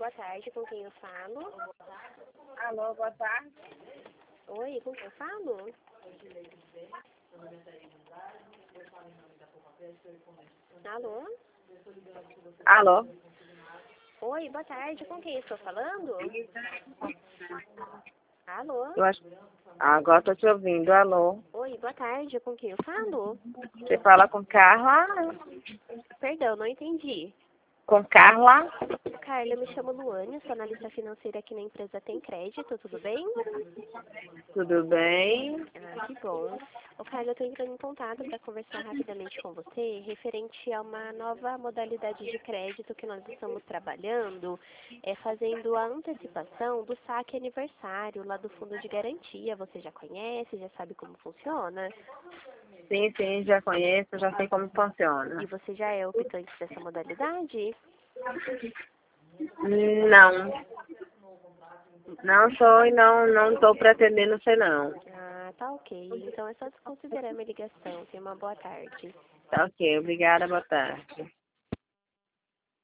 boa tarde, com quem eu falo? Alô, boa tarde. Oi, com quem eu falo? Alô? Alô? Oi, boa tarde, com quem eu estou falando? Alô? Eu acho... Agora tô te ouvindo. Alô? Oi, boa tarde, com quem eu falo? Você fala com Carla? Perdão, não entendi. Com Carla? Carla, eu me chamo Luane, sou analista financeira aqui na empresa Tem Crédito, tudo bem? Tudo bem? Ah, que bom. Ô, Carla, eu estou entrando em contato para conversar rapidamente com você referente a uma nova modalidade de crédito que nós estamos trabalhando, fazendo a antecipação do saque aniversário lá do Fundo de Garantia. Você já conhece, já sabe como funciona? Sim, já conheço, já sei como funciona. E você já é optante dessa modalidade? Não. Não sou e não estou pretendendo ser, não. Ah, tá ok. Então é só desconsiderar minha ligação. Tenha uma boa tarde. Tá ok, obrigada, boa tarde.